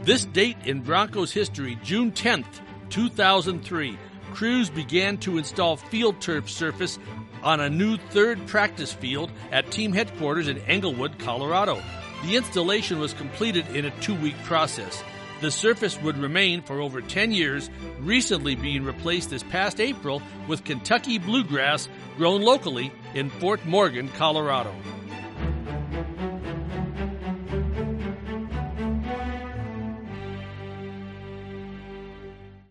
This date in Broncos history, June 10th, 2003, crews began to install field turf surface on a new third practice field at team headquarters in Englewood, Colorado. The installation was completed in a 2-week process. The surface would remain for over 10 years, recently being replaced this past April with Kentucky bluegrass grown locally in Fort Morgan, Colorado.